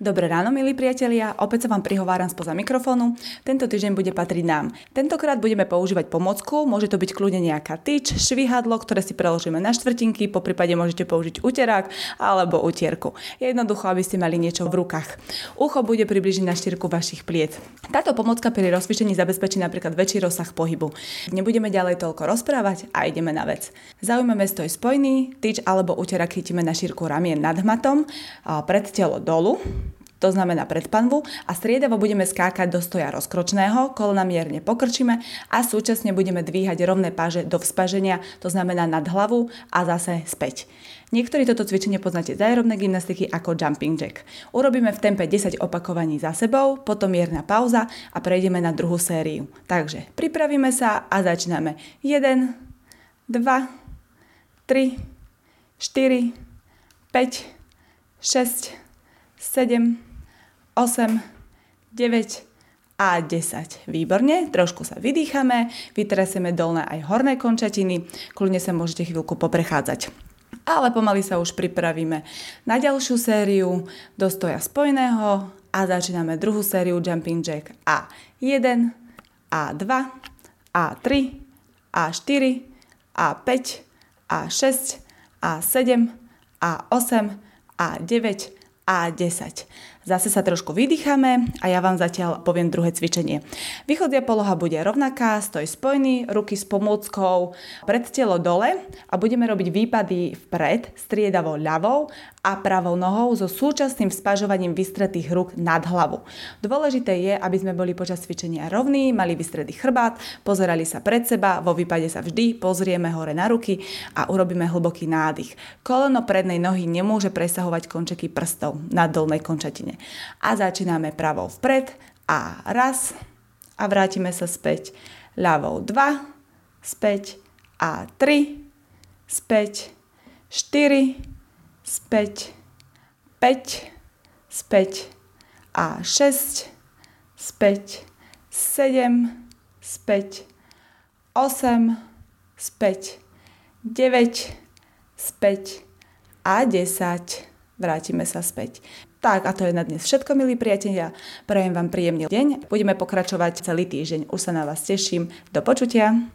Dobré ráno, milí priatelia, opäť sa vám prihováram spoza mikrofónu. Tento týždeň bude patriť nám. Tentokrát budeme používať pomôcku, môže to byť kľudne nejaká tyč, švihadlo, ktoré si preložíme na štvrtinky, poprípade môžete použiť uterák alebo utierku. Jednoducho, aby ste mali niečo v rukách. Ucho bude približne na štyrku vašich pliet. Táto pomôcka pri rozcvičení zabezpečí napríklad väčší rozsah pohybu. Nebudeme ďalej toľko rozprávať a ideme na vec. Zaujmeme stoj spojný, tyč alebo uterák chytíme na šírku ramien nad hmatom, pred telo dolu. To znamená pred panvu a striedavo budeme skákať do stoja rozkročného, kolena mierne pokrčíme a súčasne budeme dvíhať rovné páže do vzpaženia, to znamená nad hlavu a zase späť. Niektorí toto cvičenie poznáte z aerobnej gymnastiky ako jumping jack. Urobíme v tempe 10 opakovaní za sebou, potom mierna pauza a prejdeme na druhú sériu. Takže pripravíme sa a začíname. 1, 2, 3, 4, 5, 6, 7, 8, 9 a 10. Výborne, trošku sa vydýchame, vytresieme dolné aj horné končatiny, kľudne sa môžete chvíľku poprechádzať. Ale pomaly sa už pripravíme na ďalšiu sériu do stoja spojeného a začíname druhú sériu jumping jack A1, A2, A3, A4, A5, A6, A7, A8, A9, A10. Zase sa trošku vydýchame a ja vám zatiaľ poviem druhé cvičenie. Východzia poloha bude rovnaká, stoj spojený, ruky s pomôckou pred telo dole a budeme robiť výpady vpred, striedavo ľavou a pravou nohou so súčasným vzpažovaním vystretých rúk nad hlavu. Dôležité je, aby sme boli počas cvičenia rovní, mali vystretý chrbát, pozerali sa pred seba, vo výpade sa vždy pozrieme hore na ruky a urobíme hlboký nádych. Koleno prednej nohy nemôže presahovať končeky prstov na dolnej končatine. A začíname pravou vpred a raz a vrátime sa späť. Ľavou 2, späť a 3, späť, 4, späť, 5, späť a 6, späť, 7, späť, 8, späť, 9, späť a 10. Vrátime sa späť. Tak a to je na dnes všetko, milí priatelia. Prajem vám príjemný deň. Budeme pokračovať celý týždeň. Už sa na vás teším. Do počutia.